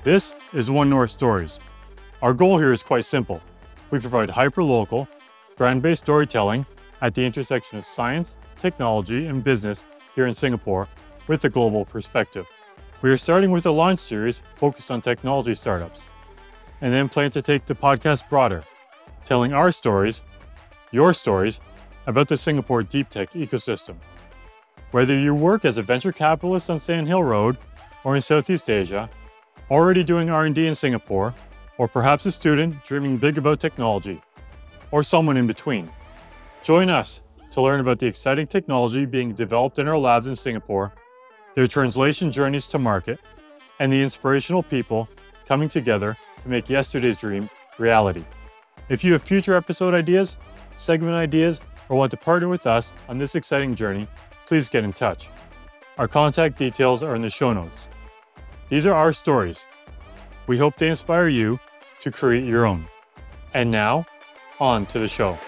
This is One North Stories. Our goal here is quite simple. We provide hyper-local, brand-based storytelling at the intersection of science, technology, and business here in Singapore with a global perspective. We are starting with a launch series focused on technology startups, and then plan to take the podcast broader, telling our stories, your stories, about the Singapore deep tech ecosystem. Whether you work as a venture capitalist on Sand Hill Road or in Southeast Asia, already doing R&D in Singapore, or perhaps a student dreaming big about technology, or someone in between, join us to learn about the exciting technology being developed in our labs in Singapore, their translation journeys to market, and the inspirational people coming together to make yesterday's dream reality. If you have future episode ideas, segment ideas, or want to partner with us on this exciting journey, please get in touch. Our contact details are in the show notes. These are our stories. We hope they inspire you to create your own. And now, on to the show.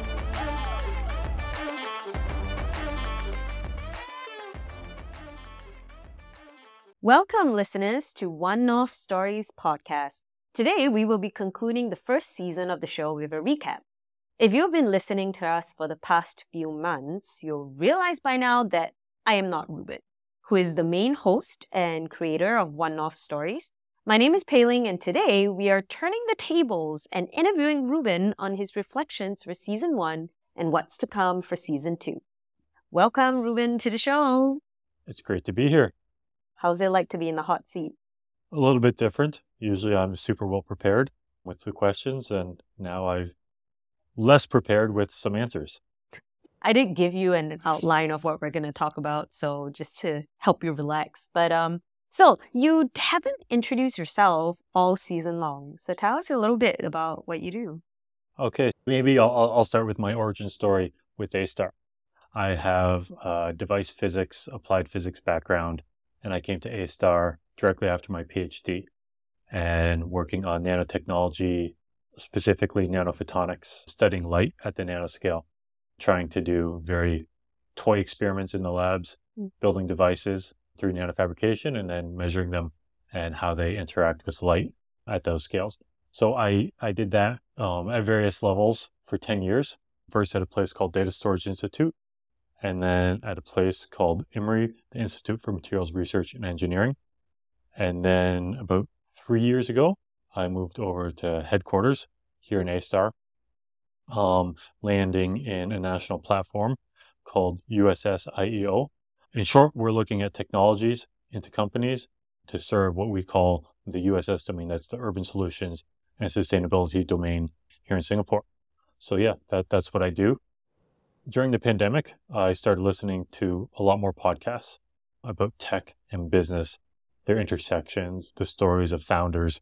Welcome, listeners, to One North Stories podcast. Today, we will be concluding the first season of the show with a recap. If you've been listening to us for the past few months, you'll realize by now that I am not Ruben, who is the main host and creator of One North Stories. My name is Pei-Ling, and today we are turning the tables and interviewing Ruben on his reflections for Season 1 and what's to come for Season 2. Welcome, Ruben, to the show. It's great to be here. How's it like to be in the hot seat? A little bit different. Usually I'm super well prepared with the questions, and now I'm less prepared with some answers. I did give you an outline of what we're going to talk about, so just to help you relax. But so you haven't introduced yourself all season long. So tell us a little bit about what you do. Okay, maybe I'll start with my origin story with A-Star. I have a device physics, applied physics background, and I came to A-Star directly after my PhD and working on nanotechnology, specifically nanophotonics, studying light at the nanoscale, trying to do very toy experiments in the labs, building devices through nanofabrication and then measuring them and how they interact with light at those scales. So I did that at various levels for 10 years. First at a place called Data Storage Institute, and then at a place called IMRI, the Institute for Materials Research and Engineering. And then about 3 years ago, I moved over to headquarters here in A-Star, landing in a national platform called USS IEO. In short, we're looking at technologies into companies to serve what we call the USS domain. That's the Urban Solutions and Sustainability domain here in Singapore. So yeah, that's what I do. During the pandemic, I started listening to a lot more podcasts about tech and business, their intersections, the stories of founders.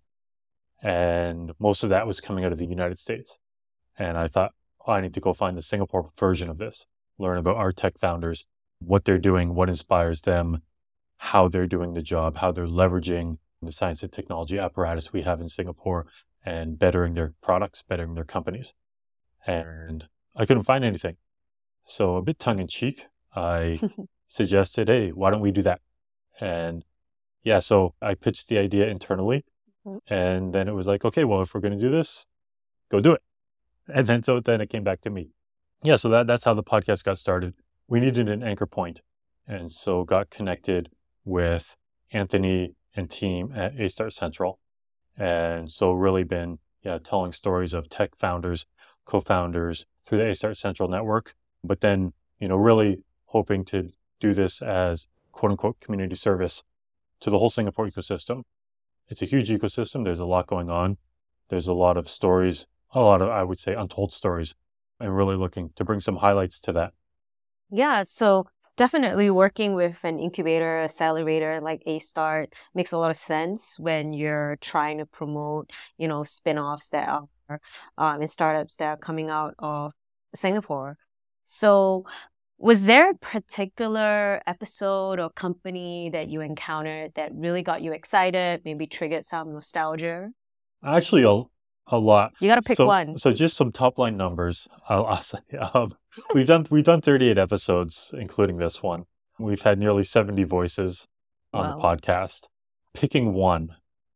And most of that was coming out of the United States. And I thought, I need to go find the Singapore version of this, learn about our tech founders, what they're doing, what inspires them, how they're doing the job, how they're leveraging the science and technology apparatus we have in Singapore and bettering their products, bettering their companies. And I couldn't find anything. So a bit tongue-in-cheek, I suggested, hey, why don't we do that? And yeah, so I pitched the idea internally. And then it was like, okay, well, if we're going to do this, go do it. And then it came back to me. Yeah, so that's how the podcast got started. We needed an anchor point. And so got connected with Anthony and team at A-Star Central. And so really been telling stories of tech founders, co-founders through the A-Star Central network. But then, really hoping to do this as quote unquote community service to the whole Singapore ecosystem. It's a huge ecosystem. There's a lot going on. There's a lot of stories, a lot of, I would say, untold stories, and really looking to bring some highlights to that. Yeah, so definitely working with an incubator, accelerator like A-Star makes a lot of sense when you're trying to promote, spin-offs that are and startups that are coming out of Singapore. So was there a particular episode or company that you encountered that really got you excited, maybe triggered some nostalgia? Actually, a lot. You got to pick one. So just some top line numbers. I'll say, we've done 38 episodes, including this one. We've had nearly 70 voices on the podcast. Picking one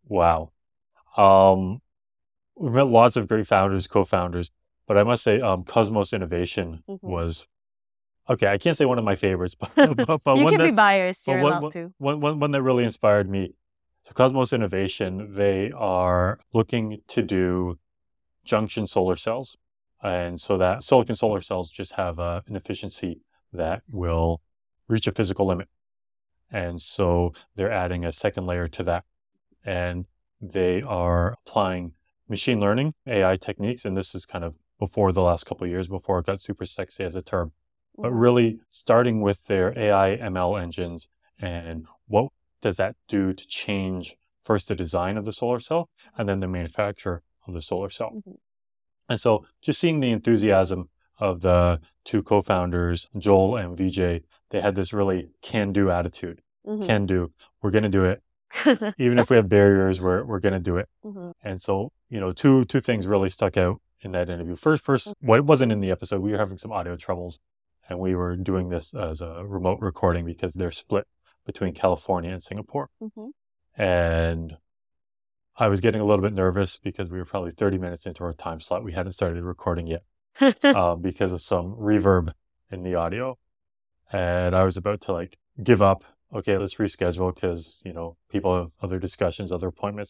Wow. Um, we've met lots of great founders, co-founders, but I must say, Cosmos Innovation Mhm. was okay. I can't say one of my favorites, but You one can be that biased. but You're allowed to. one that really inspired me. So Cosmos Innovation, they are looking to do junction solar cells, and so that silicon solar cells just have an efficiency that will reach a physical limit, and so they're adding a second layer to that, and they are applying machine learning AI techniques, and this is kind of before the last couple of years, before it got super sexy as a term, but Mhm. really starting with their AI ML engines and what does that do to change first the design of the solar cell and then the manufacture of the solar cell. Mhm. And so just seeing the enthusiasm of the two co-founders, Joel and VJ, they had this really can-do attitude. Mhm. Can do. We're going to do it. Even if we have barriers, we're going to do it. Mhm. And so, two things really stuck out in that interview. First, what wasn't in the episode, we were having some audio troubles, and we were doing this as a remote recording because they're split between California and Singapore. Mhm. And I was getting a little bit nervous because we were probably 30 minutes into our time slot. We hadn't started recording yet because of some reverb in the audio. And I was about to like give up. Okay, let's reschedule because, people have other discussions, other appointments.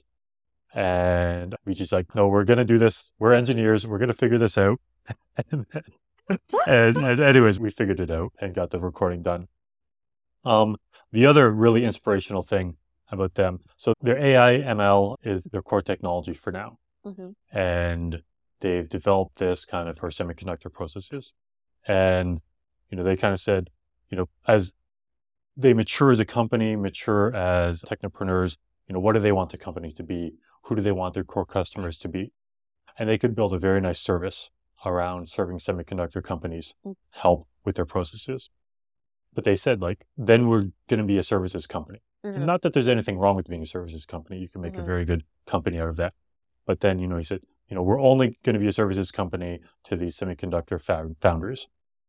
And we just like, no, we're going to do this. We're engineers. We're going to figure this out. and, and anyways, we figured it out and got the recording done. The other really inspirational thing about them, so their AI ML is their core technology for now. Mhm. And they've developed this kind of for semiconductor processes. And, they kind of said, as they mature as a company, mature as technopreneurs, what do they want the company to be? Who do they want their core customers to be? And they could build a very nice service around serving semiconductor companies, Mm. help with their processes. But they said, like, then we're going to be a services company. And Mhm. not that there's anything wrong with being a services company. You can make a Mhm. very good company out of that. But then, he said, we're only going to be a services company to these semiconductor founders.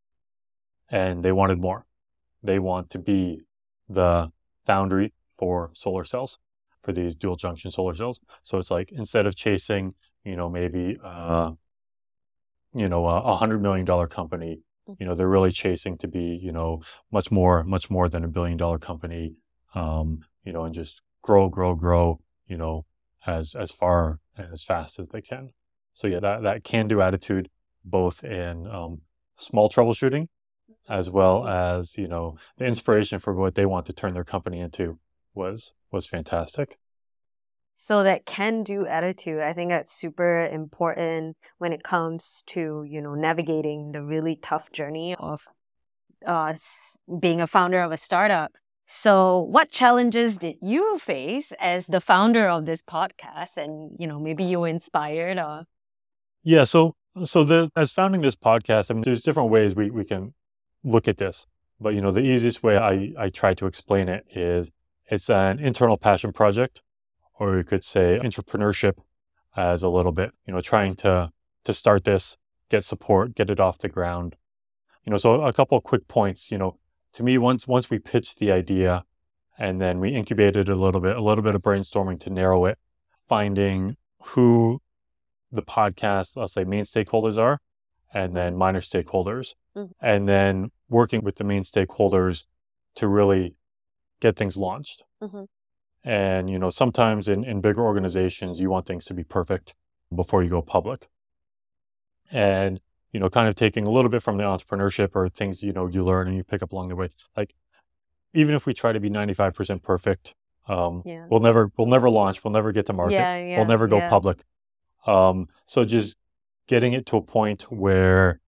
And they wanted more. They want to be the foundry for solar cells, for these dual junction solar cells. So it's like, instead of chasing, maybe, $100 million company, they're really chasing to be, much more than $1 billion company, and just grow, as far and as fast as they can. So yeah, that can-do attitude, both in small troubleshooting, as well as, the inspiration for what they want to turn their company into was fantastic. So that can-do attitude, I think that's super important when it comes to, navigating the really tough journey of being a founder of a startup. So what challenges did you face as the founder of this podcast? And, maybe you were inspired or... Yeah, as founding this podcast, I mean, there's different ways we can look at this, but the easiest way I try to explain it is it's an internal passion project, or you could say entrepreneurship as a little bit, trying to start this, get support, get it off the ground. So a couple of quick points, to me, once we pitched the idea and then we incubated a little bit of brainstorming to narrow it, finding who the podcast, let's say, main stakeholders are, and then minor stakeholders, Mhm. and then working with the main stakeholders to really get things launched. Mhm. And, sometimes in bigger organizations, you want things to be perfect before you go public. And, kind of taking a little bit from the entrepreneurship or things, you learn and you pick up along the way. Like, even if we try to be 95% perfect, Yeah. we'll never launch. We'll never get to market. We'll Yeah. never go Yeah. public. So just getting it to a point where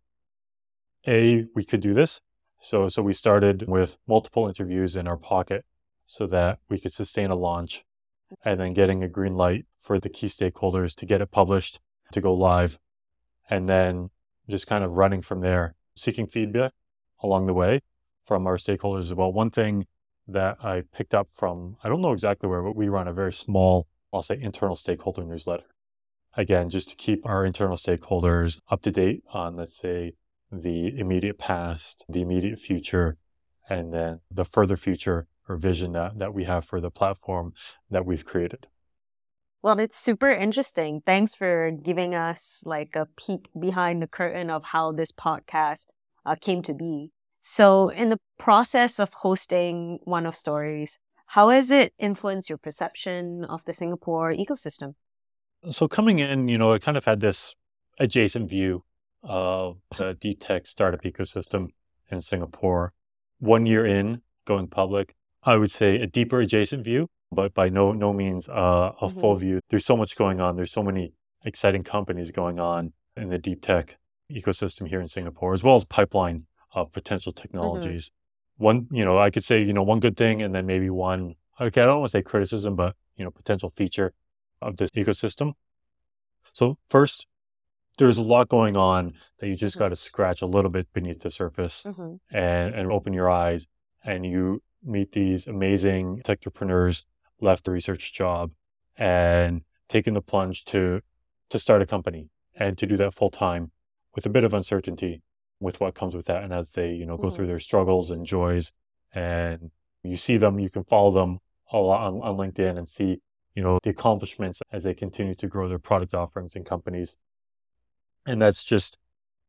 we could do this. So we started with multiple interviews in our pocket so that we could sustain a launch, and then getting a green light for the key stakeholders to get it published, to go live, and then just kind of running from there, seeking feedback along the way from our stakeholders as well. One thing that I picked up from, I don't know exactly where, but we run a very small, I'll say, internal stakeholder newsletter. Again, just to keep our internal stakeholders up to date on, let's say, the immediate past, the immediate future, and then the further future or vision that we have for the platform that we've created. Well, it's super interesting. Thanks for giving us like a peek behind the curtain of how this podcast came to be. So, in the process of hosting One of Stories, how has it influenced your perception of the Singapore ecosystem? So coming in, I kind of had this adjacent view of the deep tech startup ecosystem in Singapore. 1 year in, going public, I would say a deeper adjacent view, but by no means a full Mm-hmm. view. There's so much going on. There's so many exciting companies going on in the deep tech ecosystem here in Singapore, as well as pipeline of potential Mm-hmm. technologies. I could say, one good thing and then maybe one, okay, I don't want to say criticism, but, potential feature of this ecosystem. So first, there's a lot going on that you just Mm-hmm. got to scratch a little bit beneath the surface Mm-hmm. and open your eyes, and you meet these amazing tech entrepreneurs, left the research job and taken the plunge to start a company and to do that full time with a bit of uncertainty with what comes with that. And as they, go Mm-hmm. through their struggles and joys, and you see them, you can follow them all on LinkedIn and see, the accomplishments as they continue to grow their product offerings and companies. And that's just,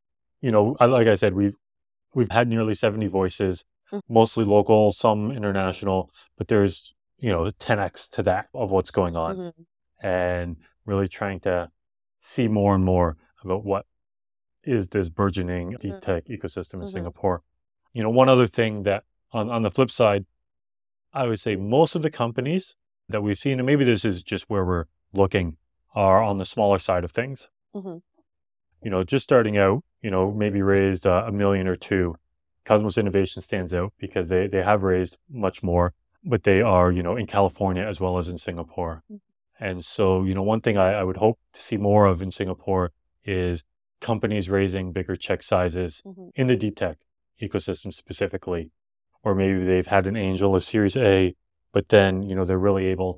like I said, we've had nearly 70 voices, mostly local, some international, but there's, 10x to that of what's going on, Mm-hmm. and really trying to see more and more about what is this burgeoning deep tech ecosystem in Mm-hmm. Singapore. One other thing that on the flip side, I would say most of the companies that we've seen, and maybe this is just where we're looking, are on the smaller side of things. Mm-hmm. Just starting out, maybe raised a million or two. Cosmos Innovation stands out because they have raised much more, but they are, in California as well as in Singapore. And so, one thing I would hope to see more of in Singapore is companies raising bigger check sizes Mm-hmm. in the deep tech ecosystem specifically. Or maybe they've had an angel, a series A, but then, they're really able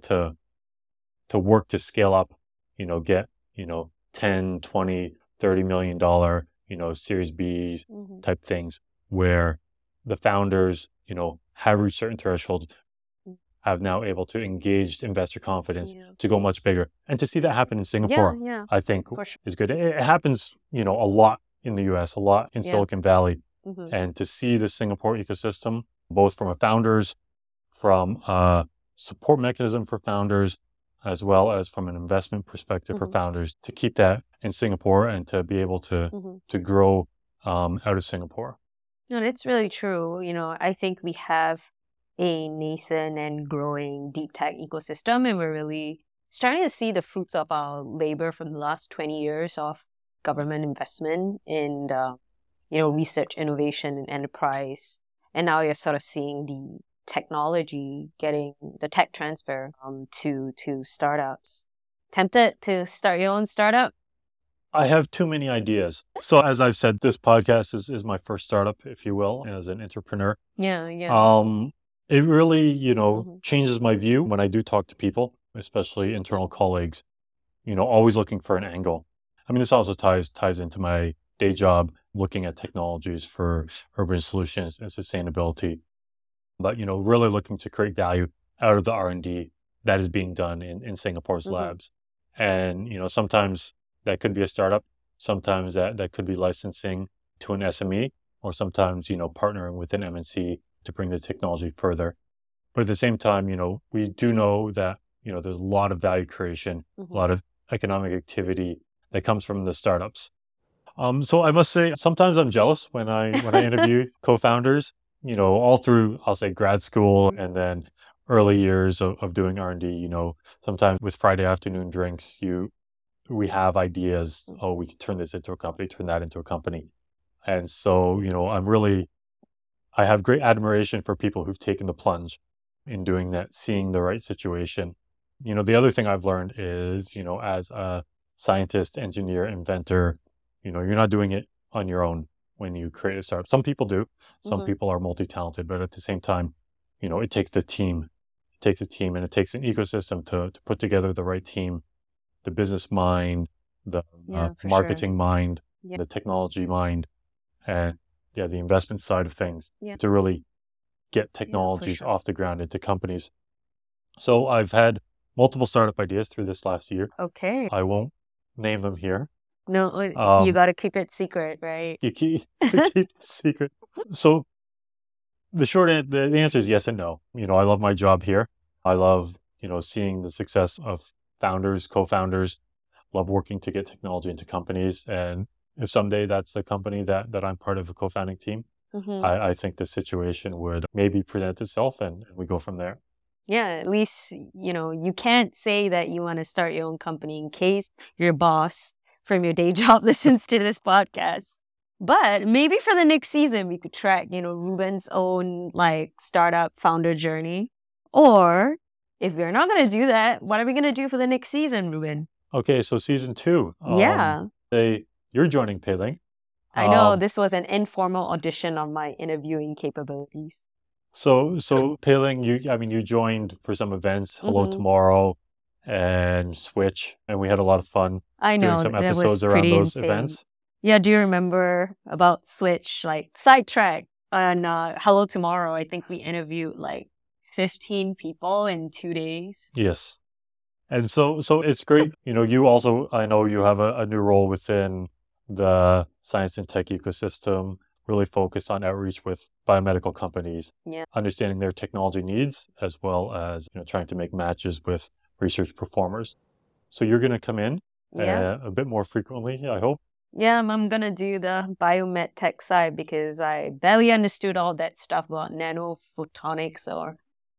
to work to scale up, get, 10, 20, $30 million, series B's Mm-hmm. type things where the founders, have reached certain thresholds, have now able to engage investor confidence Yeah. to go much bigger. And to see that happen in Yeah, Singapore, yeah, I think for sure. is good. It happens, a lot in the US, a lot in Yeah. Silicon Valley. Mm-hmm. And to see the Singapore ecosystem, both from a founders, from a support mechanism for founders, as well as from an investment perspective for Mm-hmm. founders, to keep that in Singapore and to be able Mm-hmm. to grow out of Singapore. No, that's really true. I think we have a nascent and growing deep tech ecosystem, and we're really starting to see the fruits of our labor from the last 20 years of government investment in research, innovation, and enterprise. And now you're sort of seeing the technology getting the tech transfer to startups. Tempted to start your own startup? I have too many ideas. So as I've said, this podcast is my first startup, if you will, as an entrepreneur. Yeah, yeah. Um, it really, Mm-hmm. changes my view when I do talk to people, especially internal colleagues, always looking for an angle. I mean, this also ties into my day job, looking at technologies for urban solutions and sustainability. But, really looking to create value out of the R&D that is being done in Singapore's Mm-hmm. labs. And, sometimes that could be a startup. Sometimes that could be licensing to an SME, or sometimes, partnering with an MNC to bring the technology further. But at the same time, we do know that, there's a lot of value creation, a Mm-hmm. lot of economic activity that comes from the startups. So I must say, sometimes I'm jealous when I interview co-founders, all through, I'll say, grad school and then early years of doing R&D, sometimes with Friday afternoon drinks, we have ideas. Oh, we could turn this into a company, turn that into a company. And so, I have great admiration for people who've taken the plunge in doing that, seeing the right situation. The other thing I've learned is, as a scientist, engineer, inventor, you're not doing it on your own when you create a startup. Some people do. Some Mm-hmm. people are multi-talented, but at the same time, it takes the team. It takes a team and it takes an ecosystem to put together the right team, the business mind, the Yeah, for sure. marketing mind, Yeah. the technology mind, and the investment side of things Yeah. to really get Yeah, for technologies sure. off the ground into companies. So I've had multiple startup ideas through this last year. Okay. I won't name them here. No, you got to keep it secret, right? You keep it secret. So the answer is yes and no. I love my job here. I love, seeing the success of founders, co-founders, love working to get technology into companies. And if someday that's the company that I'm part of a co-founding team, I think the situation would maybe present itself and we go from there. Yeah, at least, you can't say that you want to start your own company in case your boss from your day job listens to this podcast. But maybe for the next season, we could track, Ruben's own startup founder journey. Or if we're not going to do that, what are we going to do for the next season, Ruben? Okay, so season 2. Yeah. You're joining Pei Ling. I know this was an informal audition on my interviewing capabilities. So Pei Ling, you joined for some events, Hello Tomorrow and Switch, and we had a lot of fun doing some episodes around those events. Yeah, do you remember about Switch? Sidetrack on Hello Tomorrow, I think we interviewed 15 people in 2 days. Yes. And so it's great. You also, I know you have a new role within the science and tech ecosystem, really focused on outreach with biomedical companies, understanding their technology needs, as well as trying to make matches with research performers. So you're going to come in a bit more frequently, I hope. Yeah, I'm going to do the biomed tech side because I barely understood all that stuff about nanophotonics, or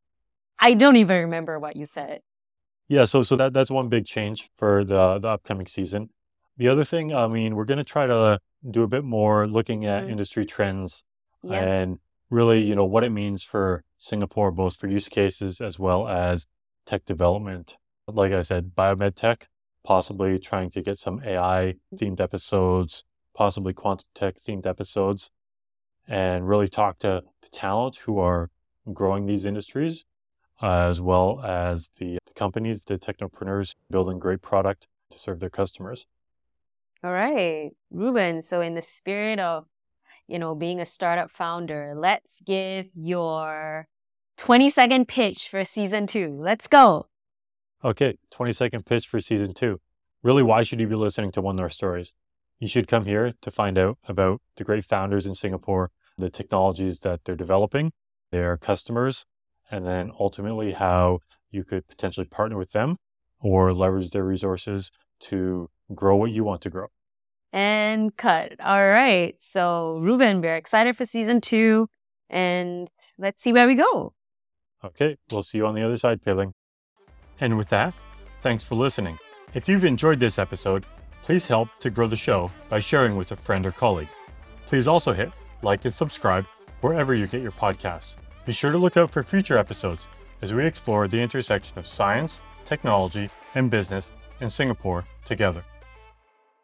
I don't even remember what you said. Yeah, so that's one big change for the upcoming season. The other thing, we're going to try to do a bit more looking at industry trends and really, what it means for Singapore, both for use cases as well as tech development. Like I said, biomed tech, possibly trying to get some AI-themed episodes, possibly quantum tech-themed episodes, and really talk to the talent who are growing these industries, as well as the companies, the technopreneurs building great product to serve their customers. All right, Ruben. So in the spirit of, being a startup founder, let's give your 20-second pitch for season 2. Let's go. Okay, 20-second pitch for season 2. Really, why should you be listening to One North Stories? You should come here to find out about the great founders in Singapore, the technologies that they're developing, their customers, and then ultimately how you could potentially partner with them or leverage their resources to grow what you want to grow. And cut. All right. So, Ruben, we're excited for season 2, and let's see where we go. Okay, we'll see you on the other side, Pei Ling. And with that, thanks for listening. If you've enjoyed this episode, please help to grow the show by sharing with a friend or colleague. Please also hit like and subscribe wherever you get your podcasts. Be sure to look out for future episodes as we explore the intersection of science, technology, and business in Singapore together.